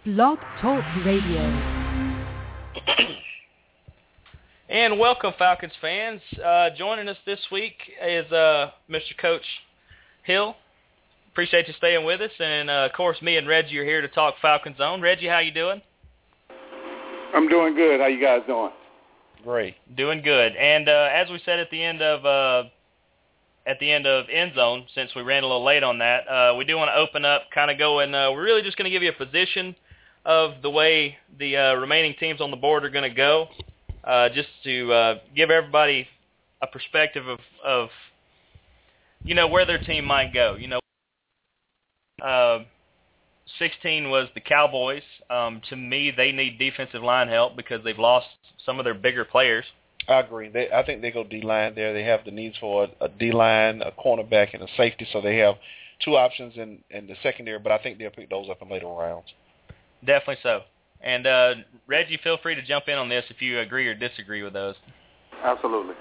Blog Talk Radio. And welcome, Falcons fans. Joining us this week is Mr. Coach Hill. Appreciate you staying with us. And, of course, me and Reggie are here to talk Falcons Zone. Reggie, how you doing? I'm doing good. How you guys doing? Great. Doing good. And as we said at the end of End Zone, since we ran a little late on that, we do want to open up, kind of go and we're really just going to give you a position of the way the remaining teams on the board are going to go, just to give everybody a perspective of where their team might go. 16 was the Cowboys. To me, they need defensive line help because they've lost some of their bigger players. I agree. I think they go D-line there. They have the needs for a D-line, a cornerback, and a safety, so they have two options in the secondary, but I think they'll pick those up in later rounds. Definitely so. And, Reggie, feel free to jump in on this if you agree or disagree with those. Absolutely.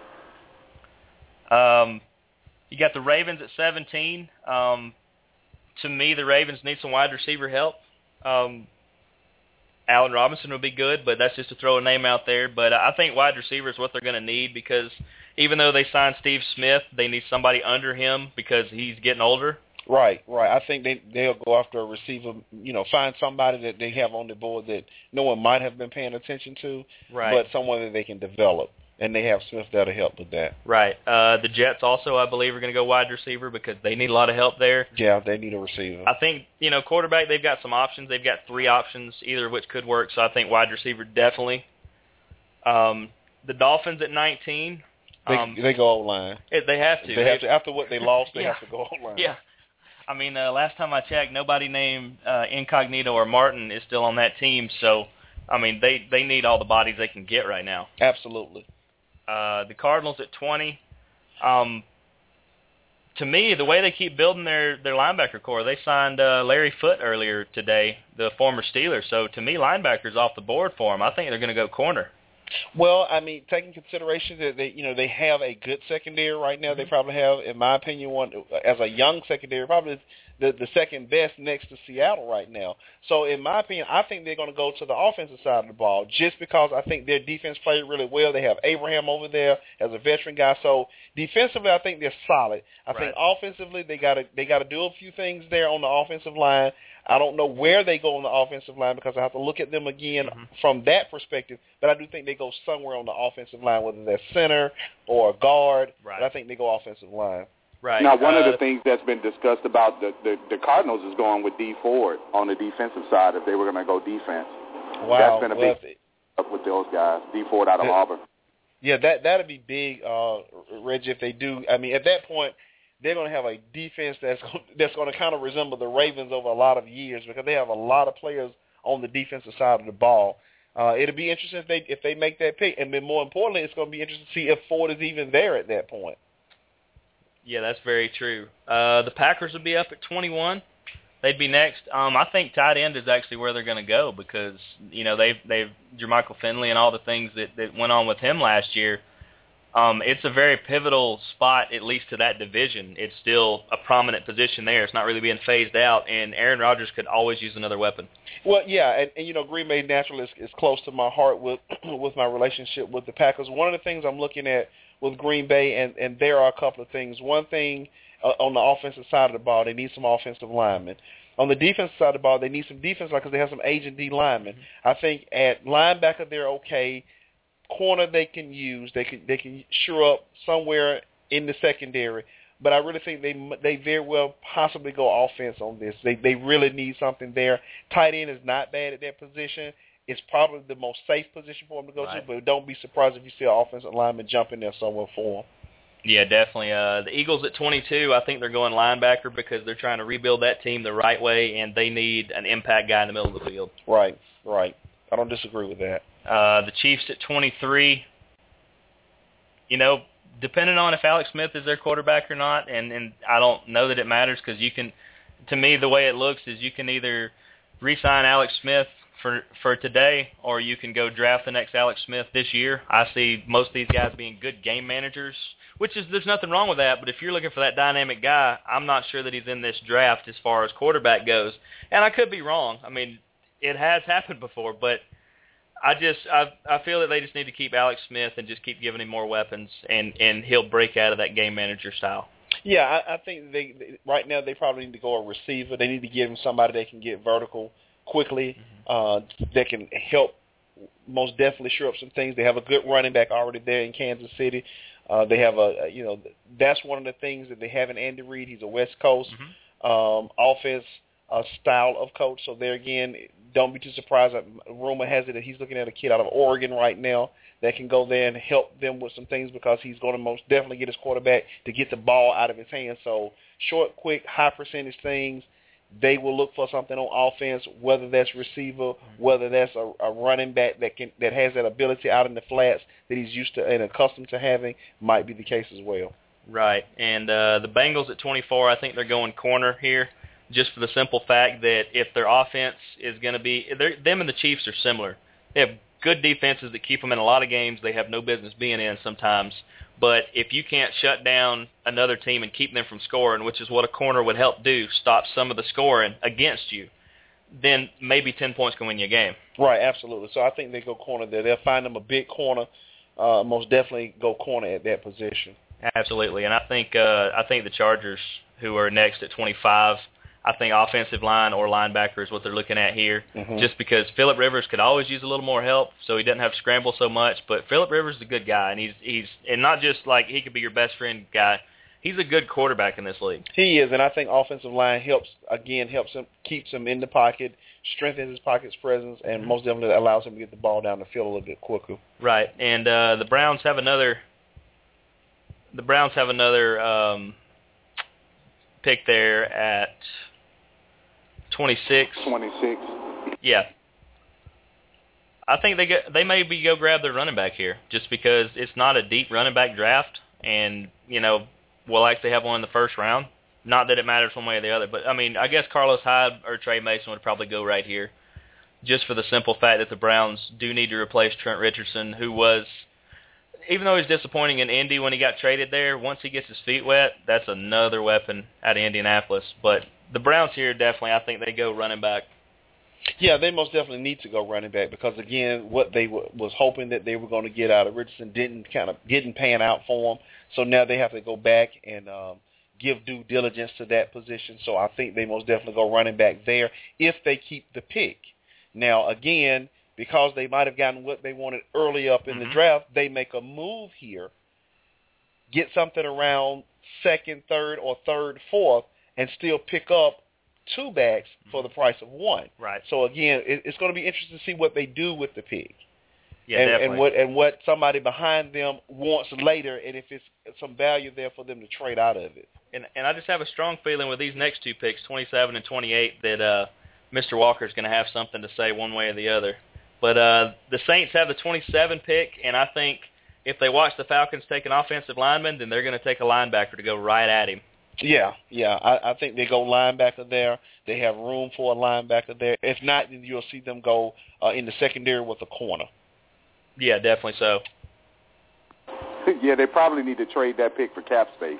You got the Ravens at 17. To me, the Ravens need some wide receiver help. Allen Robinson would be good, but that's just to throw a name out there. But I think wide receiver is what they're going to need because even though they signed Steve Smith, they need somebody under him because he's getting older. Right. I think they'll go after a receiver, find somebody that they have on the board that no one might have been paying attention to, but someone that they can develop. And they have Smith that'll help with that. Right. The Jets also, I believe, are going to go wide receiver because they need a lot of help there. Yeah, they need a receiver. I think, quarterback, they've got some options. They've got three options, either of which could work. So I think wide receiver definitely. The Dolphins at 19. They go O-line. They have to. They have to. After what they lost, they have to go O-line. Yeah. I mean, last time I checked, nobody named Incognito or Martin is still on that team. So, I mean, they need all the bodies they can get right now. Absolutely. The Cardinals at 20. To me, the way they keep building their linebacker core, they signed Larry Foote earlier today, the former Steeler. So to me, linebackers off the board for them. I think they're going to go corner. Well, I mean, taking consideration that they have a good secondary right now. Mm-hmm. They probably have, in my opinion, one as a young secondary, probably the second best next to Seattle right now. So in my opinion, I think they're going to go to the offensive side of the ball just because I think their defense played really well. They have Abraham over there as a veteran guy. So defensively, I think they're solid. I think offensively, they got to do a few things there on the offensive line. I don't know where they go on the offensive line because I have to look at them again from that perspective. But I do think they go somewhere on the offensive line, whether they're center or a guard. Right. But I think they go offensive line. Right. Now, one of the things that's been discussed about the Cardinals is going with D Ford on the defensive side if they were going to go defense. Wow. That's been a big up with those guys. D Ford out of Auburn. Yeah, that'd be big, Reggie, if they do. I mean, at that point, they're going to have a defense that's going to kind of resemble the Ravens over a lot of years because they have a lot of players on the defensive side of the ball. It'll be interesting if they make that pick, and then more importantly, it's going to be interesting to see if Ford is even there at that point. Yeah, that's very true. The Packers would be up at 21. They'd be next. I think tight end is actually where they're going to go because they've Jermichael Finley and all the things that went on with him last year. It's a very pivotal spot, at least to that division. It's still a prominent position there. It's not really being phased out, and Aaron Rodgers could always use another weapon. Well, yeah, and Green Bay naturally is close to my heart with my relationship with the Packers. One of the things I'm looking at with Green Bay, and there are a couple of things. One thing on the offensive side of the ball, they need some offensive linemen. On the defensive side of the ball, they need some defense because they have some aging D linemen. I think at linebacker they're okay. Corner they can use. They can shore up somewhere in the secondary. But I really think they very well possibly go offense on this. They really need something there. Tight end is not bad at that position. It's probably the most safe position for them to go to, but don't be surprised if you see an offensive lineman jump in there somewhere for them. Yeah, definitely. The Eagles at 22, I think they're going linebacker because they're trying to rebuild that team the right way, and they need an impact guy in the middle of the field. Right. I don't disagree with that. The Chiefs at 23, depending on if Alex Smith is their quarterback or not, and I don't know that it matters because to me, the way it looks is you can either re-sign Alex Smith for today, or you can go draft the next Alex Smith this year. I see most of these guys being good game managers, there's nothing wrong with that, but if you're looking for that dynamic guy, I'm not sure that he's in this draft as far as quarterback goes. And I could be wrong. I mean, it has happened before, but I feel that they just need to keep Alex Smith and just keep giving him more weapons, and he'll break out of that game manager style. Yeah, I think they right now they probably need to go a receiver. They need to give him somebody that can get vertical quickly, that can help most definitely shore up some things. They have a good running back already there in Kansas City. They have that's one of the things that they have in Andy Reid. He's a West Coast offense style of coach. So there again, don't be too surprised. Rumor has it that he's looking at a kid out of Oregon right now that can go there and help them with some things, because he's going to most definitely get his quarterback to get the ball out of his hands. So short, quick, high percentage things. They will look for something on offense, whether that's receiver, whether that's a running back that has that ability out in the flats that he's used to and accustomed to having, might be the case as well. Right, and the Bengals at 24, I think they're going corner here, just for the simple fact that if their offense is going to be, them and the Chiefs are similar. They have good defenses that keep them in a lot of games they have no business being in sometimes. But if you can't shut down another team and keep them from scoring, which is what a corner would help do, stop some of the scoring against you, then maybe 10 points can win you a game. Right, absolutely. So I think they go corner there. They'll find them a big corner, most definitely go corner at that position. Absolutely, and I think the Chargers, who are next at 25, I think offensive line or linebacker is what they're looking at here, just because Phillip Rivers could always use a little more help, so he doesn't have to scramble so much. But Phillip Rivers is a good guy, and he's not just like he could be your best friend guy. He's a good quarterback in this league. He is, and I think offensive line helps him, keeps him in the pocket, strengthens his pocket's presence, and most definitely allows him to get the ball down the field a little bit quicker. Right, and the Browns have another. Pick there at 26. 26. Yeah. I think they maybe go grab their running back here, just because it's not a deep running back draft, and we'll actually have one in the first round. Not that it matters one way or the other, but I mean, I guess Carlos Hyde or Trey Mason would probably go right here, just for the simple fact that the Browns do need to replace Trent Richardson, who was, even though he's disappointing in Indy when he got traded there, once he gets his feet wet, that's another weapon out of Indianapolis. But the Browns here, definitely, I think they go running back. Yeah, they most definitely need to go running back, because, again, what they was hoping that they were going to get out of Richardson didn't pan out for them. So now they have to go back and give due diligence to that position. So I think they most definitely go running back there if they keep the pick. Now, again, because they might have gotten what they wanted early up in the draft, they make a move here, get something around second, third, or third, fourth, and still pick up two backs for the price of one. Right. So, again, it's going to be interesting to see what they do with the pick. Yeah, definitely. And what somebody behind them wants later, and if it's some value there for them to trade out of it. And I just have a strong feeling with these next two picks, 27 and 28, that Mr. Walker's going to have something to say one way or the other. But the Saints have the 27 pick, and I think if they watch the Falcons take an offensive lineman, then they're going to take a linebacker to go right at him. Yeah. I think they go linebacker there. They have room for a linebacker there. If not, then you'll see them go in the secondary with a corner. Yeah, definitely so. Yeah, they probably need to trade that pick for cap space.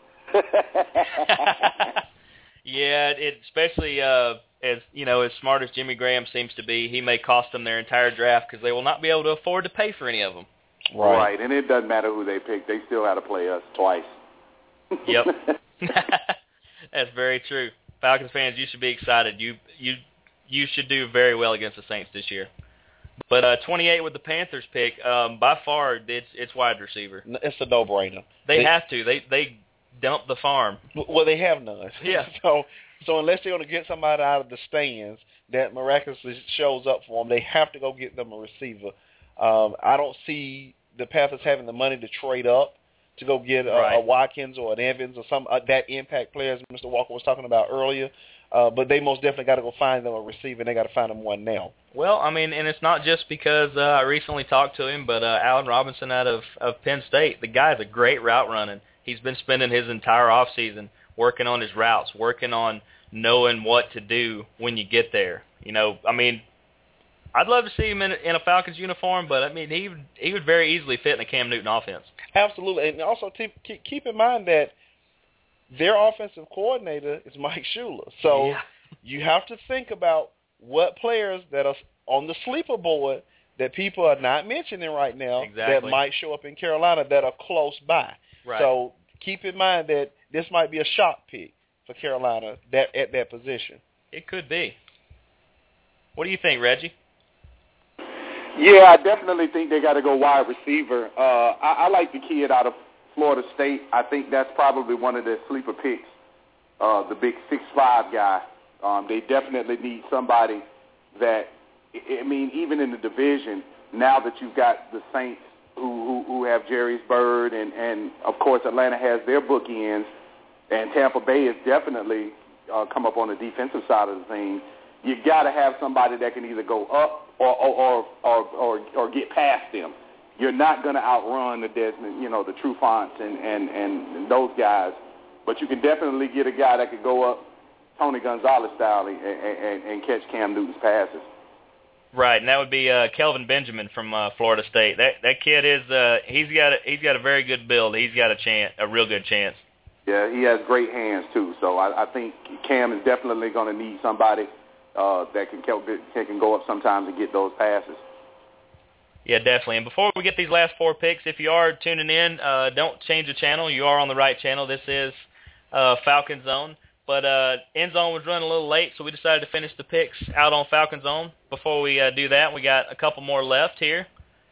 Yeah, especially as smart as Jimmy Graham seems to be, he may cost them their entire draft because they will not be able to afford to pay for any of them. Right, and it doesn't matter who they pick; they still have to play us twice. Yep, that's very true. Falcons fans, you should be excited. You should do very well against the Saints this year. But 28 with the Panthers pick, by far it's wide receiver. It's a no-brainer. They have to. They dump the farm. Well, they have none. Yeah. So unless they're going to get somebody out of the stands that miraculously shows up for them, they have to go get them a receiver. I don't see the Panthers having the money to trade up to go get a Watkins or an Evans or some that impact players Mr. Walker was talking about earlier. But they most definitely got to go find them a receiver, and they got to find them one now. Well, I mean, and it's not just because I recently talked to him, but Allen Robinson out of Penn State, the guy's a great route running. He's been spending his entire offseason working on his routes, working on knowing what to do when you get there. I mean, I'd love to see him in a Falcons uniform, but I mean, he would very easily fit in a Cam Newton offense. Absolutely, and also keep in mind that their offensive coordinator is Mike Shula. So you have to think about what players that are on the sleeper board that people are not mentioning right now that might show up in Carolina that are close by. Right. So keep in mind that this might be a shock pick for Carolina at that position. It could be. What do you think, Reggie? Yeah, I definitely think they got to go wide receiver. I like the kid out of Florida State. I think that's probably one of their sleeper picks, the big 6'5" guy. They definitely need somebody that, I mean, even in the division, now that you've got the Saints who have Jerry's Bird, and of course Atlanta has their bookends, and Tampa Bay has definitely come up on the defensive side of the thing. You got to have somebody that can either go up or get past them. You're not going to outrun the Desmond, the Trufants and those guys, but you can definitely get a guy that could go up Tony Gonzalez style and catch Cam Newton's passes. Right, and that would be Kelvin Benjamin from Florida State. That kid is he's got a very good build. He's got a real good chance. Yeah, he has great hands too. So I think Cam is definitely going to need somebody that can go up sometimes and get those passes. Yeah, definitely. And before we get these last 4 picks, if you are tuning in, don't change the channel. You are on the right channel. This is Falcon Zone. But End Zone was running a little late, so we decided to finish the picks out on Falcon Zone. Before we do that, we got a couple more left here.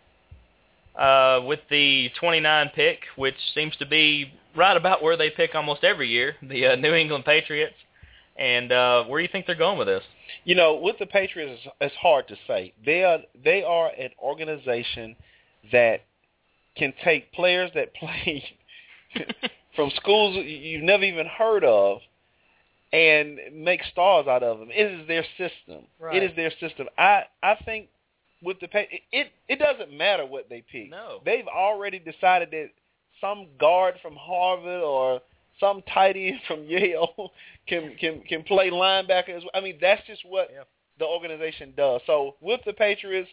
With the 29 pick, which seems to be right about where they pick almost every year, the New England Patriots. And where do you think they're going with this? With the Patriots, it's hard to say. They are an organization that can take players that play from schools you've never even heard of and make stars out of them. It is their system. Right. It is their system. I think with the it doesn't matter what they pick. No. They've already decided that some guard from Harvard or some tight end from Yale can play linebacker as well. I mean, that's just what the organization does. So with the Patriots,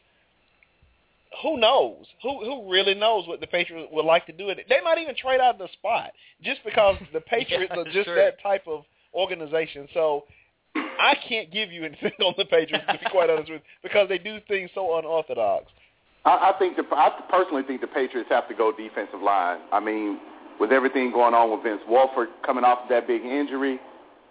who knows? Who really knows what the Patriots would like to do? They might even trade out the spot just because the Patriots are just that type of organization. So I can't give you anything on the Patriots, to be quite honest with you, because they do things so unorthodox. I personally think the Patriots have to go defensive line. I mean, with everything going on with Vince Wilfork coming off of that big injury,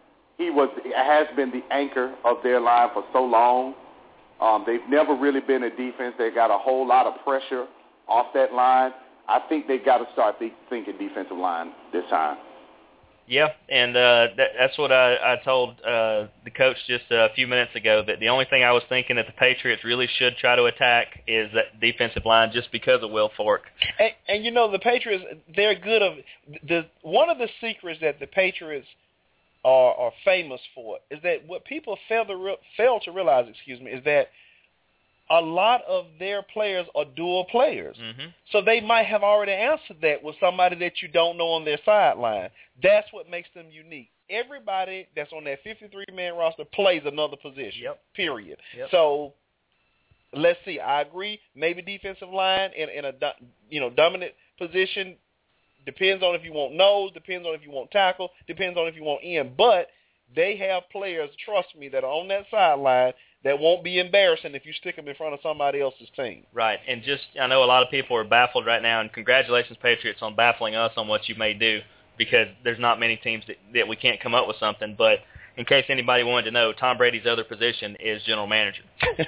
has been the anchor of their line for so long. They've never really been a defense. They got a whole lot of pressure off that line. I think they've got to start thinking defensive line this time. Yeah, and that's what I told the coach just a few minutes ago, that the only thing I was thinking that the Patriots really should try to attack is that defensive line just because of Wilfork. And the Patriots, they're good one of the secrets that the Patriots are famous for is that what people fail to realize, is that a lot of their players are dual players. Mm-hmm. So they might have already answered that with somebody that you don't know on their sideline. That's what makes them unique. Everybody that's on that 53-man roster plays another position, period. Yep. So let's see. I agree. Maybe defensive line in a dominant position. Depends on if you want nose, depends on if you want tackle, depends on if you want end. But they have players, trust me, that are on that sideline that won't be embarrassing if you stick them in front of somebody else's team. Right, and I know a lot of people are baffled right now, and congratulations, Patriots, on baffling us on what you may do, because there's not many teams that we can't come up with something. But in case anybody wanted to know, Tom Brady's other position is general manager.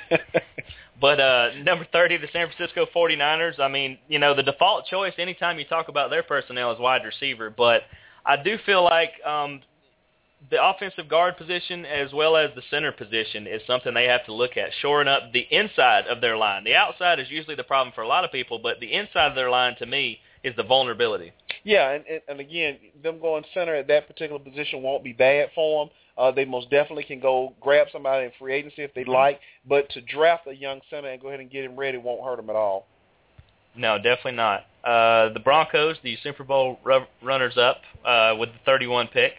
But number 30, the San Francisco 49ers, I mean, the default choice anytime you talk about their personnel is wide receiver, but I do feel like the offensive guard position as well as the center position is something they have to look at, shoring up the inside of their line. The outside is usually the problem for a lot of people, but the inside of their line, to me, is the vulnerability. Yeah, and again, them going center at that particular position won't be bad for them. They most definitely can go grab somebody in free agency if they like, but to draft a young center and go ahead and get him ready won't hurt them at all. No, definitely not. The Broncos, the Super Bowl runners-up with the 31 pick.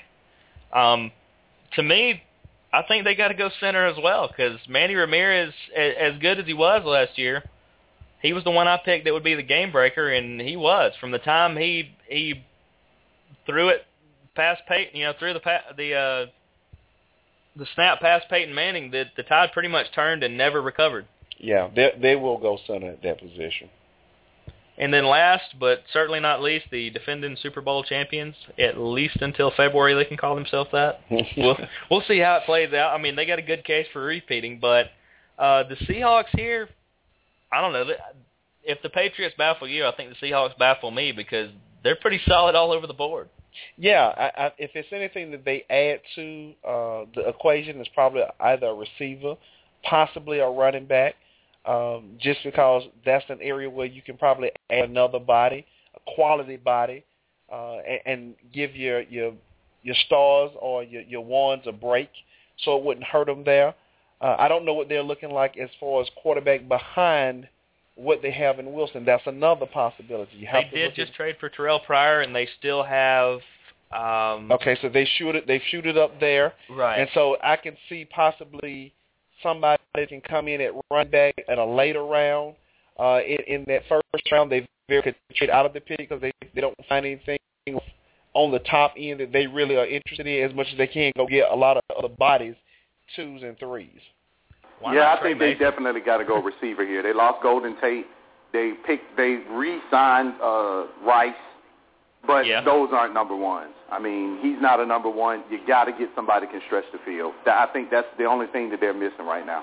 To me, I think they got to go center as well, because Manny Ramirez, as good as he was last year, he was the one I picked that would be the game breaker, and he was. From the time he threw it past Peyton, threw the the snap past Peyton Manning, the tide pretty much turned and never recovered. Yeah, they will go center at that position. And then last, but certainly not least, the defending Super Bowl champions. At least until February, they can call themselves that. We'll see how it plays out. I mean, they got a good case for repeating, but the Seahawks here, I don't know. If the Patriots baffle you, I think the Seahawks baffle me because they're pretty solid all over the board. Yeah, if it's anything that they add to the equation, it's probably either a receiver, possibly a running back. Just because that's an area where you can probably add another body, a quality body, and give your stars or your ones a break, so it wouldn't hurt them there. I don't know what they're looking like as far as quarterback behind what they have in Wilson. That's another possibility. They did just trade for Terrell Pryor, and they still have. Okay, so they've shooted up there, right? And so I can see possibly somebody can come in at running back at a later round. In that first round, they could trade out of the pick because they don't find anything on the top end that they really are interested in as much as they can go get a lot of other bodies, 2s and 3s. I think they definitely got to go receiver here. They lost Golden Tate. They re-signed Rice, but those aren't number ones. I mean, he's not a number one. You got to get somebody who can stretch the field. I think that's the only thing that they're missing right now.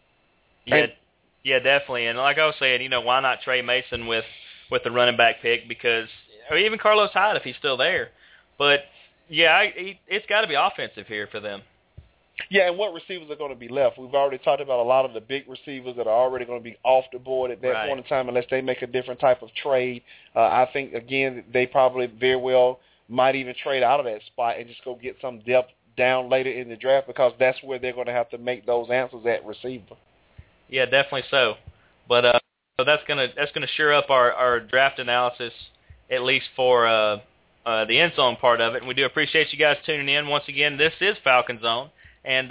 Yeah, definitely. And like I was saying, why not Trey Mason with the running back pick? Because or even Carlos Hyde if he's still there. But it's got to be offensive here for them. Yeah, and what receivers are going to be left? We've already talked about a lot of the big receivers that are already going to be off the board at that point in time unless they make a different type of trade. I think, again, they probably very well might even trade out of that spot and just go get some depth down later in the draft because that's where they're going to have to make those answers at receiver. Yeah, definitely so. But so that's gonna sure up our draft analysis, at least for the end zone part of it. And we do appreciate you guys tuning in once again. This is Falcon Zone. And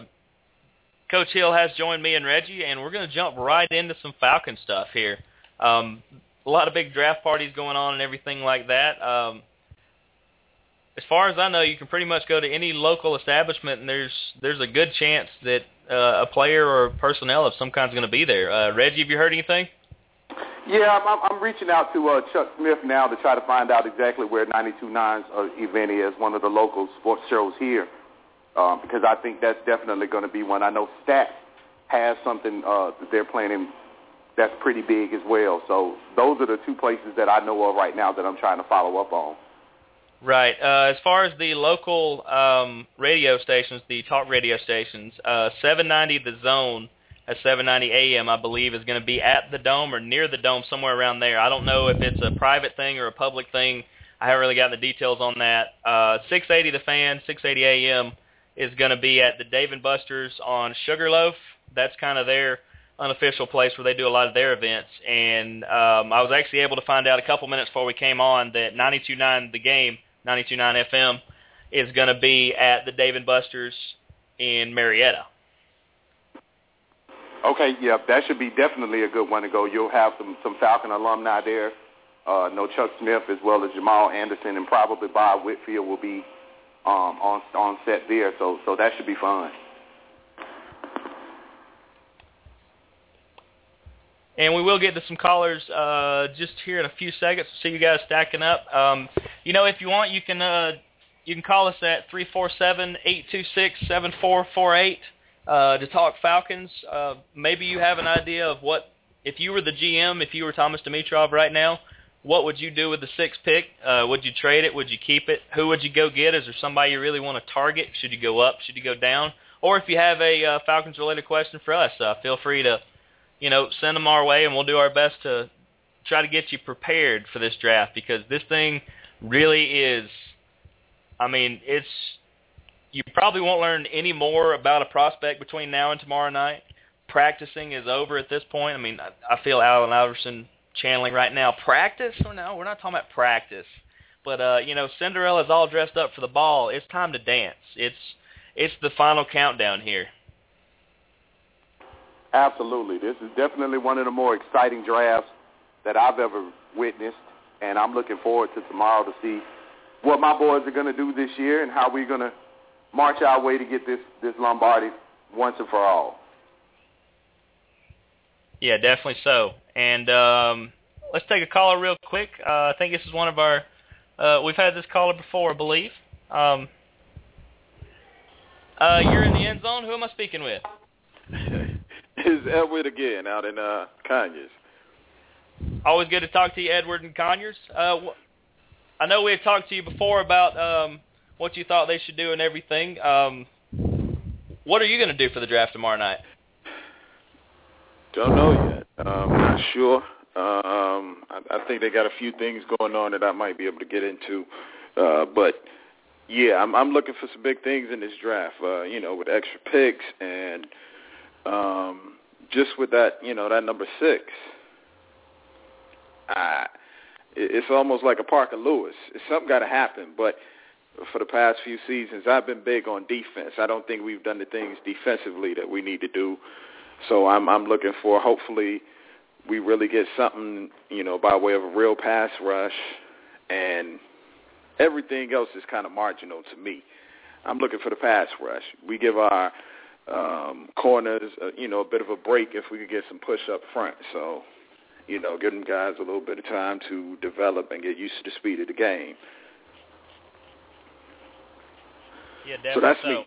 Coach Hill has joined me and Reggie, and we're going to jump right into some Falcon stuff here. A lot of big draft parties going on and everything like that. As far as I know, you can pretty much go to any local establishment, and there's a good chance that a player or personnel of some kind is going to be there. Reggie, have you heard anything? Yeah, I'm reaching out to Chuck Smith now to try to find out exactly where 92.9's event is, one of the local sports shows here. Because I think that's definitely going to be one. I know Stats has something that they're planning that's pretty big as well. So those are the two places that I know of right now that I'm trying to follow up on. Right. As far as the local radio stations, the talk radio stations, 790 The Zone at 790 AM, I believe, is going to be at the Dome or near the Dome, somewhere around there. I don't know if it's a private thing or a public thing. I haven't really gotten the details on that. 680 The Fan, 680 AM, is going to be at the Dave & Buster's on Sugarloaf. That's kind of their unofficial place where they do a lot of their events. And I was actually able to find out a couple minutes before we came on that 92.9 The Game, 92.9 FM, is going to be at the Dave & Buster's in Marietta. Okay, yeah, that should be definitely a good one to go. You'll have some Falcon alumni there. No Chuck Smith as well as Jamal Anderson, and probably Bob Whitfield will be on set there, so that should be fun. And we will get to some callers just here in a few seconds to see you guys stacking up. If you want, you can call us at 347-826-7448 to talk Falcons. Maybe you have an idea of what, if you were the GM, if you were Thomas Dimitrov right now, what would you do with the 6th pick? Would you trade it? Would you keep it? Who would you go get? Is there somebody you really want to target? Should you go up? Should you go down? Or if you have a Falcons-related question for us, feel free to, send them our way, and we'll do our best to try to get you prepared for this draft because this thing really is, you probably won't learn any more about a prospect between now and tomorrow night. Practicing is over at this point. I feel Allen Iverson channeling right now. Practice? No, we're not talking about practice. But, Cinderella's all dressed up for the ball. It's time to dance. It's the final countdown here. Absolutely. This is definitely one of the more exciting drafts that I've ever witnessed, and I'm looking forward to tomorrow to see what my boys are going to do this year and how we're going to march our way to get this Lombardi once and for all. Yeah, definitely so. And let's take a caller real quick. I think this is one of our we've had this caller before, I believe. You're in the end zone. Who am I speaking with? It's Edward again out in Conyers. Always good to talk to you, Edward and Conyers. I know we had talked to you before about what you thought they should do and everything. What are you going to do for the draft tomorrow night? Don't know yet. Not sure. I think they got a few things going on that I might be able to get into. But, yeah, I'm looking for some big things in this draft, with extra picks and just with that, that number 6. It's almost like a Parker Lewis. Something got to happen, but for the past few seasons, I've been big on defense. I don't think we've done the things defensively that we need to do. So I'm looking for, hopefully, we really get something, by way of a real pass rush, and everything else is kind of marginal to me. I'm looking for the pass rush. We give our corners, a bit of a break if we could get some push up front. So, give them guys a little bit of time to develop and get used to the speed of the game. Yeah, definitely. So that's me.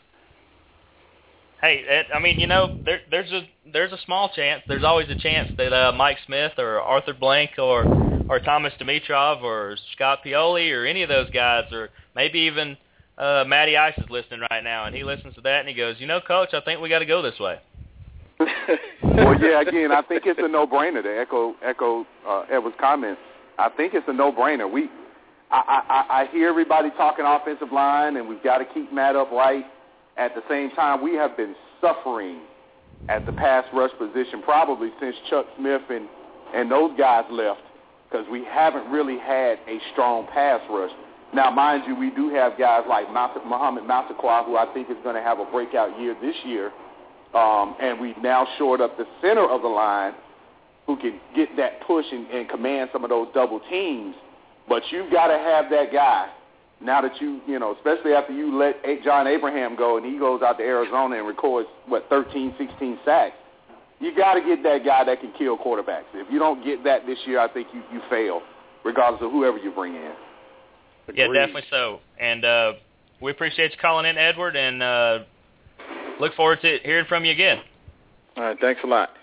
Hey, there's a small chance. There's always a chance that Mike Smith or Arthur Blank or Thomas Dimitrov or Scott Pioli or any of those guys, or maybe even Matty Ice is listening right now, and he listens to that and he goes, Coach, I think we got to go this way. Well, yeah, again, I think it's a no-brainer to echo Edward's comments. I think it's a no-brainer. I hear everybody talking offensive line, and we've got to keep Matt upright. At the same time, we have been suffering at the pass rush position probably since Chuck Smith and those guys left, because we haven't really had a strong pass rush. Now, mind you, we do have guys like Muhammad Massaquoi, who I think is going to have a breakout year this year, and we've now shored up the center of the line who can get that push and command some of those double teams. But you've got to have that guy. Now that especially after you let John Abraham go and he goes out to Arizona and records, 13, 16 sacks, you got to get that guy that can kill quarterbacks. If you don't get that this year, I think you fail, regardless of whoever you bring in. Yeah, definitely so. And we appreciate you calling in, Edward, and look forward to hearing from you again. All right, thanks a lot.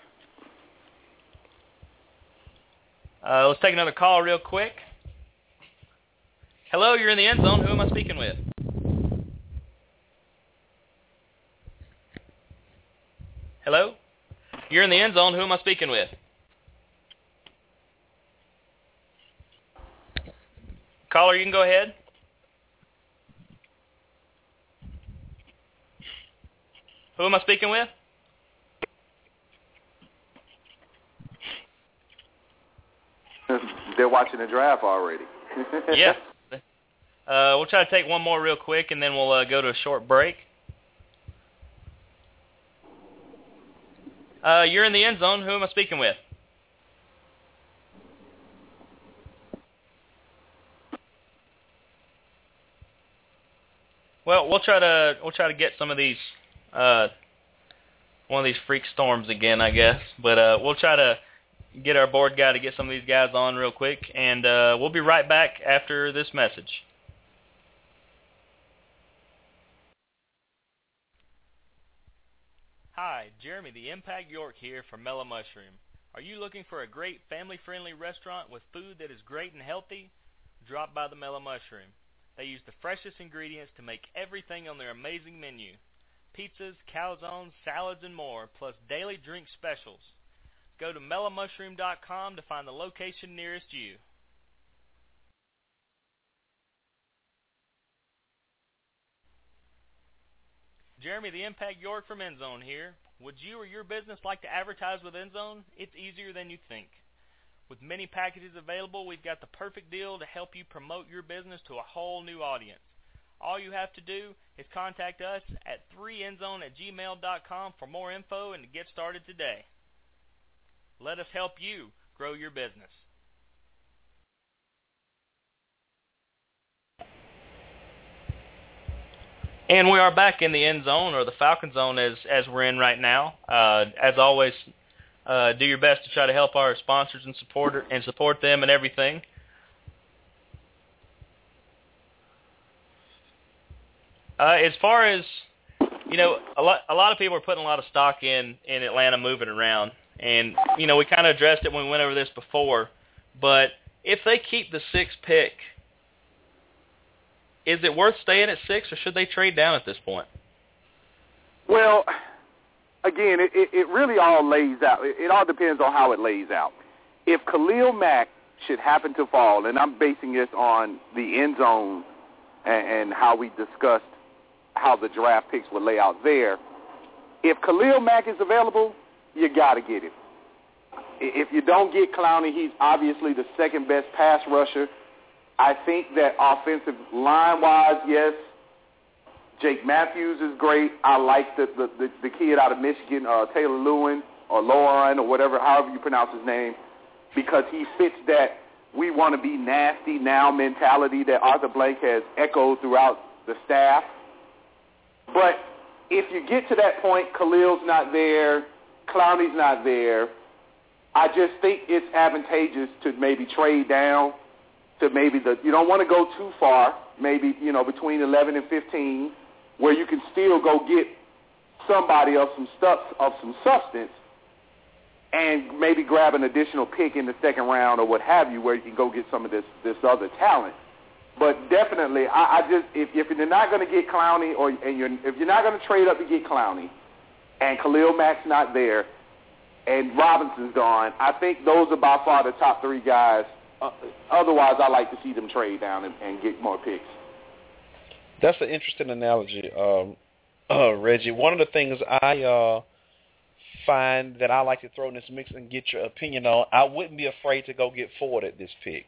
Let's take another call real quick. Hello, you're in the end zone. Who am I speaking with? Hello? You're in the end zone. Who am I speaking with? Caller, you can go ahead. Who am I speaking with? They're watching the draft already. Yeah. We'll try to take one more real quick, and then we'll go to a short break. You're in the end zone. Who am I speaking with? Well, we'll try to get some of these one of these freak storms again, I guess. But we'll try to get our board guy to get some of these guys on real quick, and we'll be right back after this message. Hi, Jeremy the Impact York here from Mellow Mushroom. Are you looking for a great family-friendly restaurant with food that is great and healthy? Drop by the Mellow Mushroom. They use the freshest ingredients to make everything on their amazing menu. Pizzas, calzones, salads, and more, plus daily drink specials. Go to mellowmushroom.com to find the location nearest you. Jeremy the Impact York from Endzone here. Would you or your business like to advertise with Endzone? It's easier than you think. With many packages available, we've got the perfect deal to help you promote your business to a whole new audience. All you have to do is contact us at 3endzone@gmail.com for more info and to get started today. Let us help you grow your business. And we are back in the end zone, or the Falcon zone, as we're in right now. As always, do your best to try to help our sponsors and support them and everything. As far as, you know, a lot of people are putting a lot of stock in Atlanta moving around. And, you know, we kind of addressed it when we went over this before. But if they keep the 6th pick, is it worth staying at 6, or should they trade down at this point? Well, again, it really all lays out. It all depends on how it lays out. If Khalil Mack should happen to fall, and I'm basing this on the end zone and how we discussed how the draft picks would lay out there, if Khalil Mack is available, you got to get him. If you don't get Clowney, he's obviously the second best pass rusher. I think that offensive line-wise, yes, Jake Matthews is great. I like the kid out of Michigan, Taylor Lewin or Lowen or whatever, however you pronounce his name, because he fits that we want to be nasty now mentality that Arthur Blank has echoed throughout the staff. But if you get to that point, Khalil's not there, Clowney's not there, I just think it's advantageous to maybe trade down to maybe you don't want to go too far, maybe, you know, between 11 and 15, where you can still go get somebody of some substance and maybe grab an additional pick in the second round or what have you, where you can go get some of this other talent. But definitely, I just if you're not going to get Clowney, if you're not going to trade up to get Clowney, and Khalil Mack's not there, and Robinson's gone, I think those are by far the top 3 guys. Otherwise, I like to see them trade down and get more picks. That's an interesting analogy, Reggie. One of the things I find that I like to throw in this mix and get your opinion on, I wouldn't be afraid to go get Ford at this pick.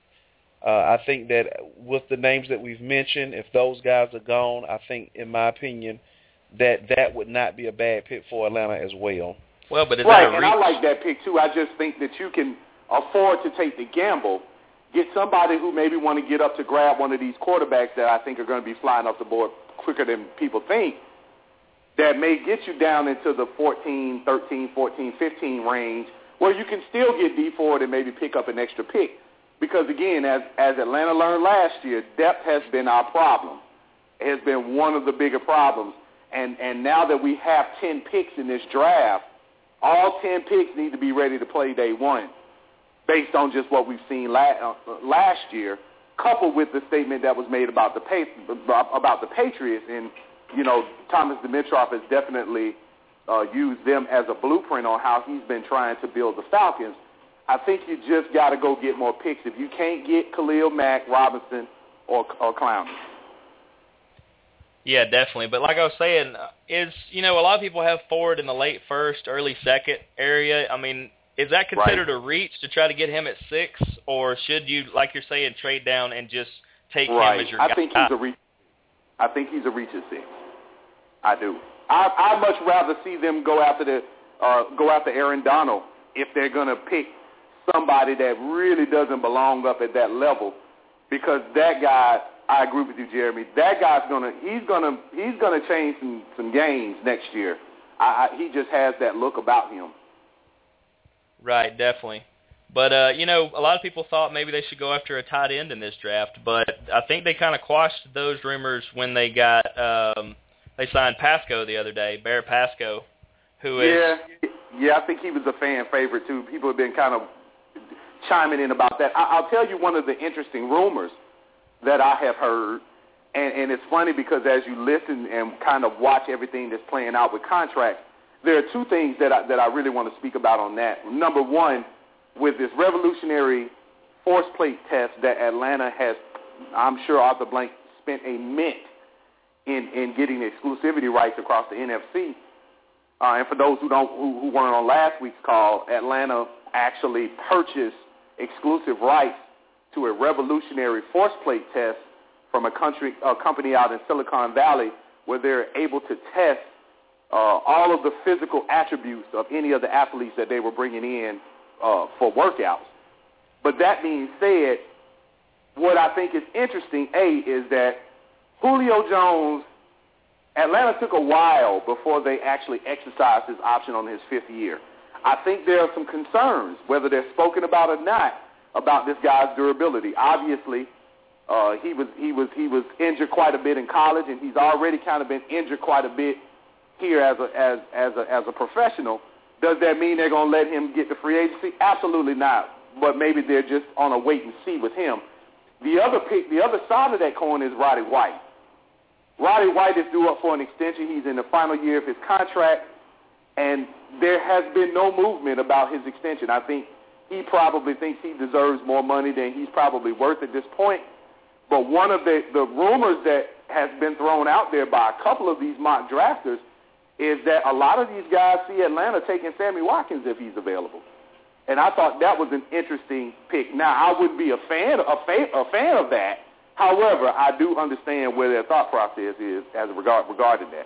I think that with the names that we've mentioned, if those guys are gone, I think, in my opinion, that would not be a bad pick for Atlanta as well. Well, but is right, that a reach? And I like that pick too. I just think that you can afford to take the gamble, get somebody who maybe want to get up to grab one of these quarterbacks that I think are going to be flying off the board quicker than people think, that may get you down into the 14, 13, 14, 15 range, where you can still get D Ford and maybe pick up an extra pick. Because, again, as Atlanta learned last year, depth has been our problem. It has been one of the bigger problems. And now that we have 10 picks in this draft, all 10 picks need to be ready to play day one based on just what we've seen last year, coupled with the statement that was made about the Patriots. And, you know, Thomas Dimitroff has definitely used them as a blueprint on how he's been trying to build the Falcons. I think you just got to go get more picks if you can't get Khalil Mack, Robinson, or Clowney. Yeah, definitely. But like I was saying, a lot of people have Ford in the late first, early second area. I mean, is that considered a reach to try to get him at 6, or should you, like you're saying, trade down and just take him as your guy? I think he's a reach. I think he's a reach at 6. I do. I'd much rather see them go after Aaron Donald if they're going to pick somebody that really doesn't belong up at that level, because that guy, I agree with you, Jeremy, that guy's he's gonna change some games next year. He just has that look about him. Right, definitely. But, a lot of people thought maybe they should go after a tight end in this draft, but I think they kind of quashed those rumors when they got they signed Pasco the other day, Bear Pasco, who is... Yeah, I think he was a fan favorite, too. People have been kind of chiming in about that. I'll tell you one of the interesting rumors that I have heard, and it's funny because as you listen and kind of watch everything that's playing out with contracts, there are 2 things that I really want to speak about on that. Number one, with this revolutionary force plate test that Atlanta has, I'm sure Arthur Blank spent a mint in getting the exclusivity rights across the NFC. And for those who weren't on last week's call, Atlanta actually purchased exclusive rights to a revolutionary force plate test from a company out in Silicon Valley, where they're able to test all of the physical attributes of any of the athletes that they were bringing in for workouts. But that being said, what I think is interesting, is that Julio Jones Atlanta took a while before they actually exercised his option on his 5th year. I think there are some concerns, whether they're spoken about or not, about this guy's durability. Obviously, he was injured quite a bit in college, and he's already kind of been injured quite a bit here as a professional. Does that mean they're going to let him get the free agency? Absolutely not. But maybe they're just on a wait and see with him. The other side of that coin is Roddy White. Roddy White is due up for an extension. He's in the final year of his contract, and there has been no movement about his extension. I think he probably thinks he deserves more money than he's probably worth at this point. But one of the rumors that has been thrown out there by a couple of these mock drafters is that a lot of these guys see Atlanta taking Sammy Watkins if he's available. And I thought that was an interesting pick. Now, I wouldn't be a fan of that. However, I do understand where their thought process is as regarding that.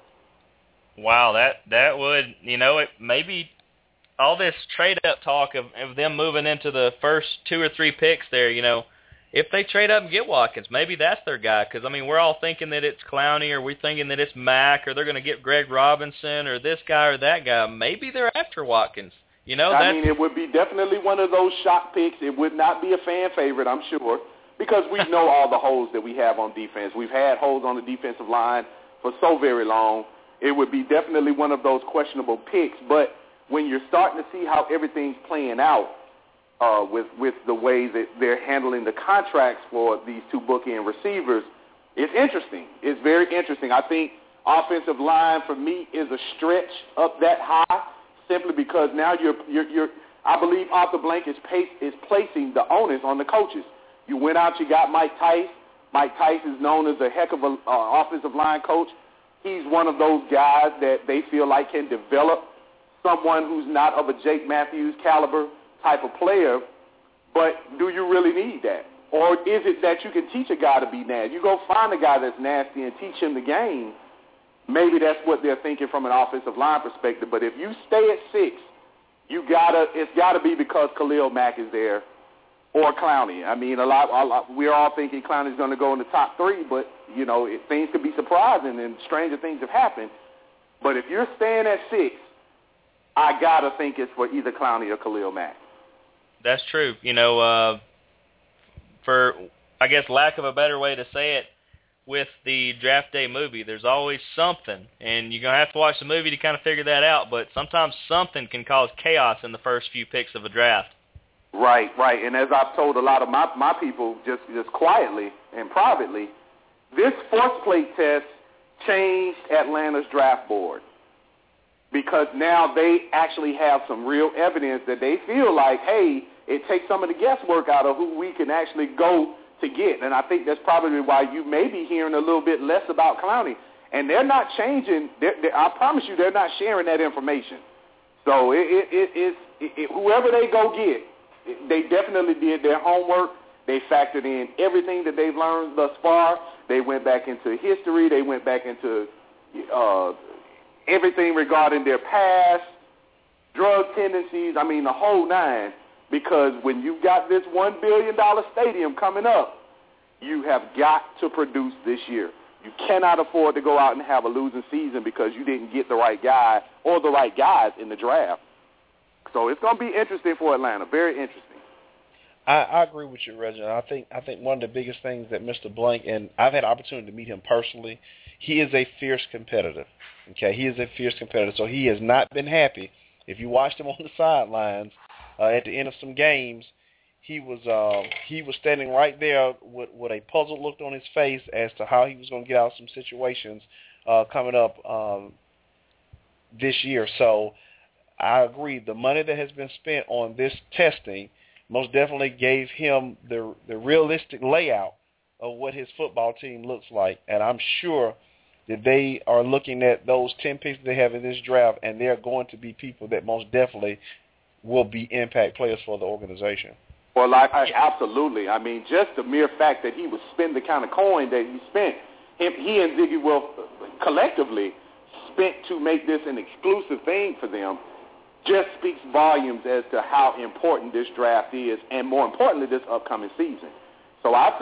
Wow, that would, it maybe all this trade-up talk of them moving into the first 2 or 3 picks there, if they trade up and get Watkins, maybe that's their guy. Because, we're all thinking that it's Clowney, or we're thinking that it's Mack, or they're going to get Greg Robinson, or this guy or that guy. Maybe they're after Watkins. It would be definitely one of those shock picks. It would not be a fan favorite, I'm sure, because we know all the holes that we have on defense. We've had holes on the defensive line for so very long. It would be definitely one of those questionable picks. But when you're starting to see how everything's playing out with the way that they're handling the contracts for these 2 bookend receivers, it's interesting. It's very interesting. I think offensive line for me is a stretch up that high, simply because now I believe Arthur Blank is placing the onus on the coaches. You went out, you got Mike Tice. Mike Tice is known as a heck of an offensive line coach. He's one of those guys that they feel like can develop someone who's not of a Jake Matthews caliber type of player. But do you really need that? Or is it that you can teach a guy to be nasty? You go find a guy that's nasty and teach him the game. Maybe that's what they're thinking from an offensive line perspective. But if you stay at 6, it's got to be because Khalil Mack is there or Clowney. We're all thinking Clowney's going to go in the top 3, but, things could be surprising and stranger things have happened. But if you're staying at 6, I got to think it's for either Clowney or Khalil Mack. That's true. For, I guess, lack of a better way to say it, with the draft day movie, there's always something, and you're going to have to watch the movie to kind of figure that out, but sometimes something can cause chaos in the first few picks of a draft. Right. And as I've told a lot of my people just quietly and privately, this force plate test changed Atlanta's draft board because now they actually have some real evidence that they feel like, hey, it takes some of the guesswork out of who we can actually go to get. And I think that's probably why you may be hearing a little bit less about Clowney. And they're not changing. I promise you they're not sharing that information. So whoever they go get, they definitely did their homework. They factored in everything that they've learned thus far. They went back into history. They went back into everything regarding their past, drug tendencies, the whole nine. Because when you've got this $1 billion stadium coming up, you have got to produce this year. You cannot afford to go out and have a losing season because you didn't get the right guy or the right guys in the draft. So it's going to be interesting for Atlanta, very interesting. I agree with you, Reginald. I think one of the biggest things that Mr. Blank, and I've had the opportunity to meet him personally, he is a fierce competitor. Okay, he is a fierce competitor. So he has not been happy. If you watched him on the sidelines at the end of some games, he was standing right there with a puzzled look on his face as to how he was going to get out of some situations coming up this year. So I agree. The money that has been spent on this testing most definitely gave him the realistic layout of what his football team looks like. And I'm sure that they are looking at those 10 picks they have in this draft, and they're going to be people that most definitely will be impact players for the organization. Well, absolutely. Just the mere fact that he would spend the kind of coin that he spent, he and Ziggy Wolf collectively spent to make this an exclusive thing for them, just speaks volumes as to how important this draft is, and more importantly, this upcoming season. So I think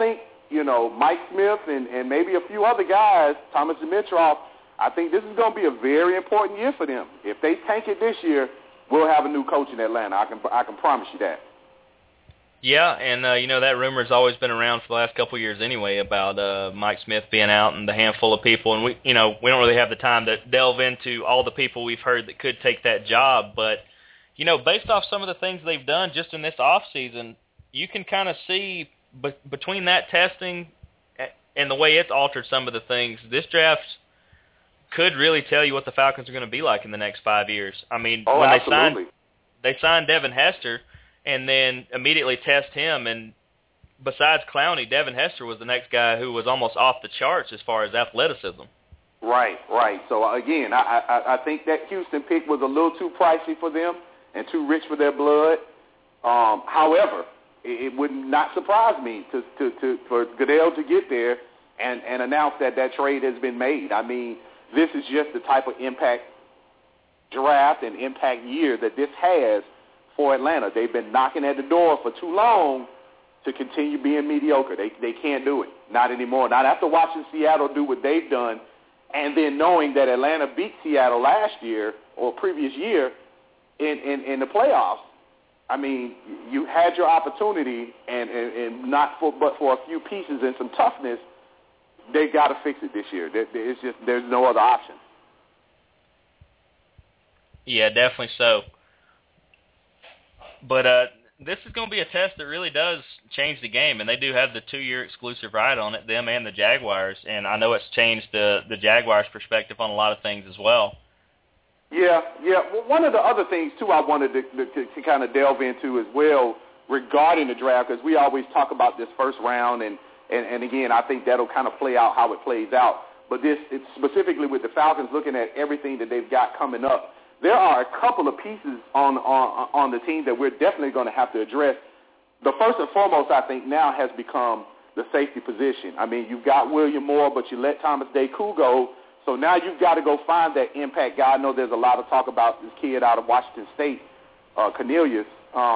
Mike Smith and maybe a few other guys, Thomas Dimitroff, I think this is going to be a very important year for them. If they tank it this year, we'll have a new coach in Atlanta. I can promise you that. Yeah, and that rumor has always been around for the last couple of years anyway about Mike Smith being out and the handful of people, and we don't really have the time to delve into all the people we've heard that could take that job, but based off some of the things they've done just in this off season, you can kind of see between that testing and the way it's altered some of the things, this draft could really tell you what the Falcons are going to be like in the next 5 years. I mean, when they signed Devin Hester and then immediately test him, and besides Clowney, Devin Hester was the next guy who was almost off the charts as far as athleticism. Right. So, again, I think that Houston pick was a little too pricey for them and too rich for their blood. However, it would not surprise me for Goodell to get there and announce that trade has been made. I mean, this is just the type of impact draft and impact year that this has for Atlanta. They've been knocking at the door for too long to continue being mediocre. They can't do it. Not anymore. Not after watching Seattle do what they've done and then knowing that Atlanta beat Seattle last year or previous year in the playoffs. I mean, you had your opportunity and but for a few pieces and some toughness, they got to fix it this year. There's no other option. Yeah, definitely so. But this is going to be a test that really does change the game, and they do have the 2-year exclusive right on it, them and the Jaguars, and I know it's changed the Jaguars' perspective on a lot of things as well. Yeah. Well, one of the other things, too, I wanted to kind of delve into as well regarding the draft, because we always talk about this first round, and again, I think that'll kind of play out how it plays out. But it's specifically with the Falcons looking at everything that they've got coming up, there are a couple of pieces on the team that we're definitely going to have to address. The first and foremost, I think, now has become the safety position. I mean, you've got William Moore, but you let Thomas Deku go. So now you've got to go find that impact guy. I know there's a lot of talk about this kid out of Washington State, Cornelius,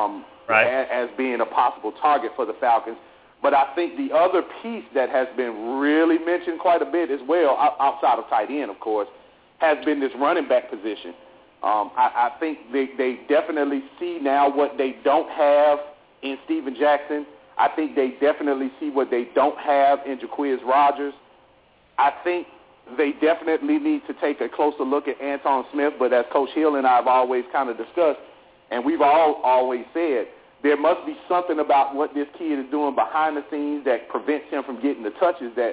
as being a possible target for the Falcons. But I think the other piece that has been really mentioned quite a bit as well, outside of tight end, of course, has been this running back position. I think they definitely see now what they don't have in Steven Jackson. I think they definitely see what they don't have in Jacquizz Rodgers. I think they definitely need to take a closer look at Anton Smith, but as Coach Hill and I have always kind of discussed, and we've always said, there must be something about what this kid is doing behind the scenes that prevents him from getting the touches that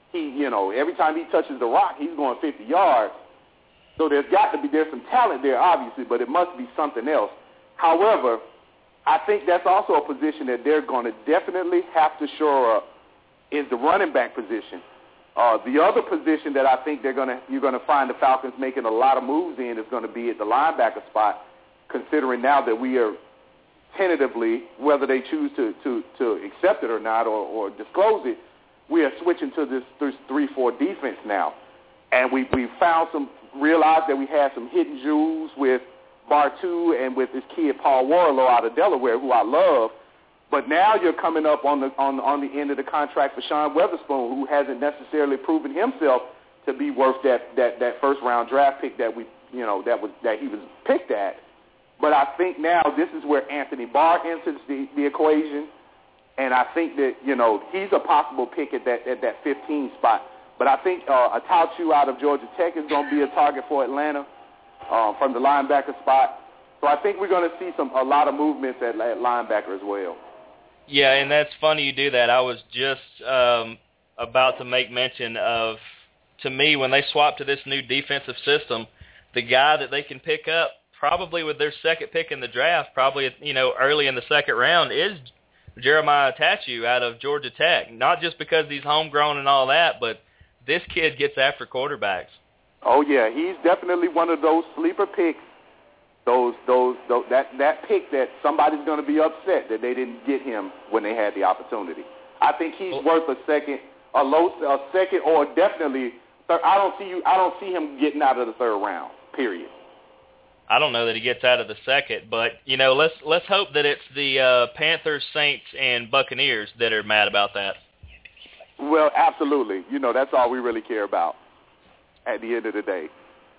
every time he touches the rock, he's going 50 yards. So there's some talent there, obviously, but it must be something else. However, I think that's also a position that they're going to definitely have to shore up is the running back position. The other position that I think you're going to find the Falcons making a lot of moves in is going to be at the linebacker spot, considering now that we are tentatively, whether they choose to accept it or not or disclose it, we are switching to this 3-4 defense now. And we realized that we had some hidden jewels with Bartu and with this kid Paul Warlow out of Delaware, who I love. But now you're coming up on the end of the contract for Sean Weatherspoon, who hasn't necessarily proven himself to be worth that first round draft pick that he was picked at. But I think now this is where Anthony Barr enters the equation, and I think that he's a possible pick at that 15 spot. But I think Atauchu out of Georgia Tech is going to be a target for Atlanta from the linebacker spot. So I think we're going to see a lot of movements at linebacker as well. Yeah, and that's funny you do that. I was just about to make mention of, to me, when they swap to this new defensive system, the guy that they can pick up probably with their second pick in the draft, probably early in the second round, is Jeremiah Atauchu out of Georgia Tech. Not just because he's homegrown and all that, but this kid gets after quarterbacks. Oh yeah, he's definitely one of those sleeper picks. That pick that somebody's going to be upset that they didn't get him when they had the opportunity. I think he's worth a second or definitely. I don't see him getting out of the third round. Period. I don't know that he gets out of the second, but let's hope that it's the Panthers, Saints, and Buccaneers that are mad about that. Well, absolutely. You know, that's all we really care about at the end of the day.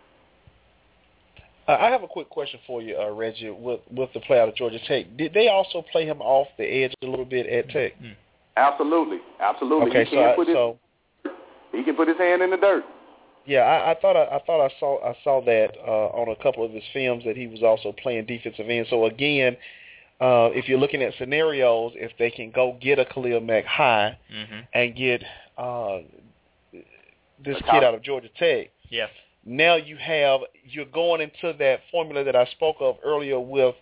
I have a quick question for you, Reggie, with the play out of Georgia Tech. Did they also play him off the edge a little bit at Tech? Absolutely. Okay, he can put his hand in the dirt. Yeah, I thought I saw that on a couple of his films that he was also playing defensive end. So again, if you're looking at scenarios, if they can go get a Khalil Mack high and get this kid out of Georgia Tech, now you're going into that formula that I spoke of earlier with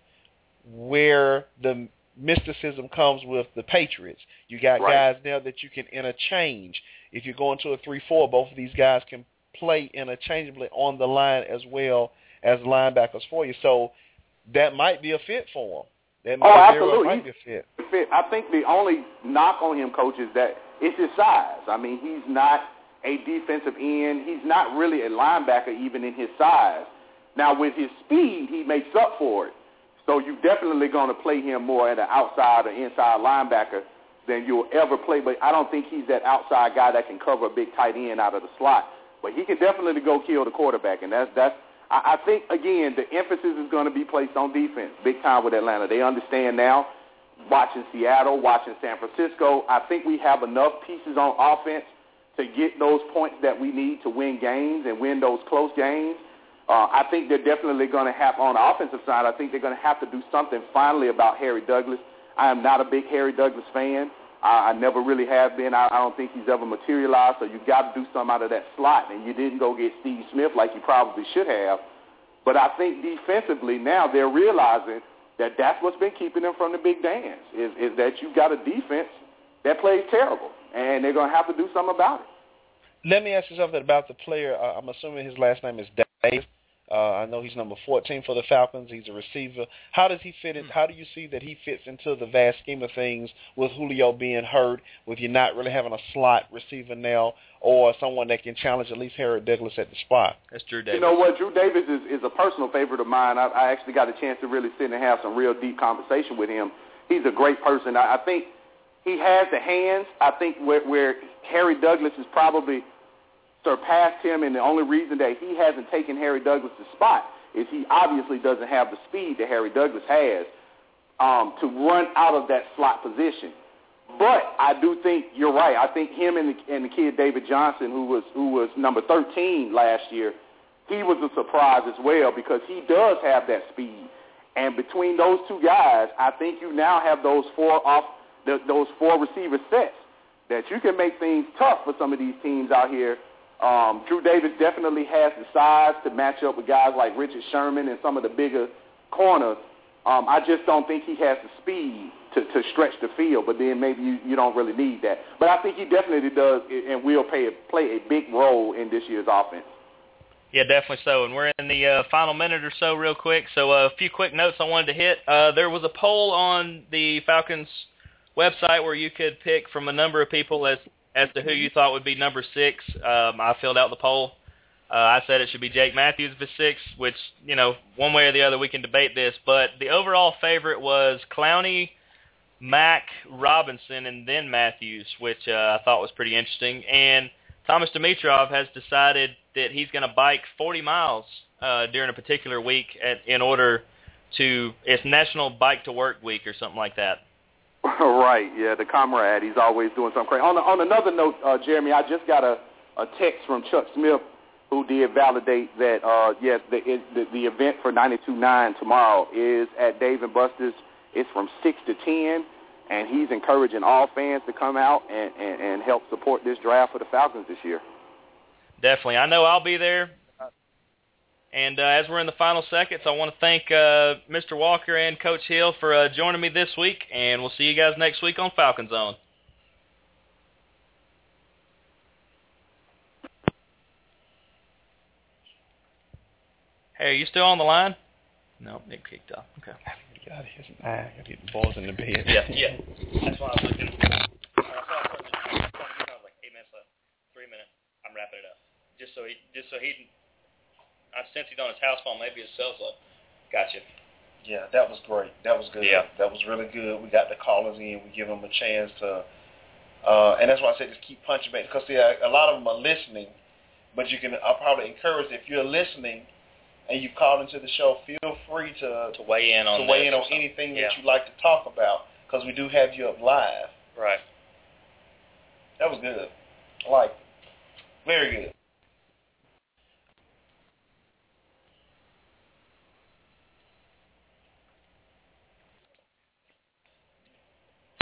where the mysticism comes with the Patriots. You got guys now that you can interchange. If you go into a 3-4, both of these guys can play interchangeably on the line as well as linebackers for you. So that might be a fit for him. Absolutely. Might be a fit. I think the only knock on him, Coach, is that it's his size. I mean, he's not a defensive end. He's not really a linebacker even in his size. Now, with his speed, he makes up for it. So you're definitely going to play him more at an outside or inside linebacker than you'll ever play. But I don't think he's that outside guy that can cover a big tight end out of the slot. But he can definitely go kill the quarterback. And I think, again, the emphasis is going to be placed on defense big time with Atlanta. They understand now, watching Seattle, watching San Francisco, I think we have enough pieces on offense to get those points that we need to win games and win those close games. I think they're definitely going to have, on the offensive side, I think they're going to have to do something finally about Harry Douglas. I am not a big Harry Douglas fan. I never really have been. I don't think he's ever materialized, so you've got to do something out of that slot, and you didn't go get Steve Smith like you probably should have. But I think defensively now they're realizing that that's what's been keeping them from the big dance, is that you've got a defense that plays terrible, and they're going to have to do something about it. Let me ask you something about the player. I'm assuming his last name is Dave. I know he's number 14 for the Falcons. He's a receiver. How does he fit in? How do you see that he fits into the vast scheme of things with Julio being hurt, with you not really having a slot receiver now or someone that can challenge at least Harry Douglas at the spot? That's Drew Davis. You know what? Drew Davis is a personal favorite of mine. I actually got a chance to really sit and have some real deep conversation with him. He's a great person. I think he has the hands. I think where Harry Douglas is probably surpassed him, and the only reason that he hasn't taken Harry Douglas' spot is he obviously doesn't have the speed that Harry Douglas has to run out of that slot position. But I do think you're right. I think him and the kid David Johnson, who was number 13 last year, he was a surprise as well because he does have that speed. And between those two guys, I think you now have those four receiver sets that you can make things tough for some of these teams out here. Drew Davis definitely has the size to match up with guys like Richard Sherman and some of the bigger corners. I just don't think he has the speed to stretch the field, but then maybe you don't really need that. But I think he definitely does and will play a big role in this year's offense. Yeah, definitely so. And we're in the final minute or so real quick. So a few quick notes I wanted to hit. There was a poll on the Falcons website where you could pick from a number of people as to who you thought would be number 6. I filled out the poll. I said it should be Jake Matthews for 6, which, you know, one way or the other we can debate this. But the overall favorite was Clowney, Mack, Robinson, and then Matthews, which I thought was pretty interesting. And Thomas Dimitrov has decided that he's going to bike 40 miles during a particular week in order to – it's National Bike to Work Week or something like that. Right, yeah, the comrade. He's always doing something crazy. On another note, Jeremy, I just got a text from Chuck Smith who did validate that, yes, the event for 92.9 tomorrow is at Dave & Buster's. It's from 6 to 10, and he's encouraging all fans to come out and help support this draft for the Falcons this year. Definitely. I know I'll be there. And as we're in the final seconds, I want to thank Mr. Walker and Coach Hill for joining me this week, and we'll see you guys next week on Falcon Zone. Hey, are you still on the line? No, Nick kicked off. Okay. God, here's an eye. I get the balls in the bed. Yeah. That's why I was looking. I was like 8 minutes left. 3 minutes. I'm wrapping it up. Just so he. I sensed he's on his house phone. Maybe his cell's low. Gotcha. Yeah, that was great. That was good. Yeah. That was really good. We got the callers in. We give them a chance to And that's why I say just keep punching back. Because, see, a lot of them are listening, but I'll probably encourage, if you're listening and you called into the show, feel free to weigh in on anything that you'd like to talk about, because we do have you up live. Right. That was good. I liked it. Very good.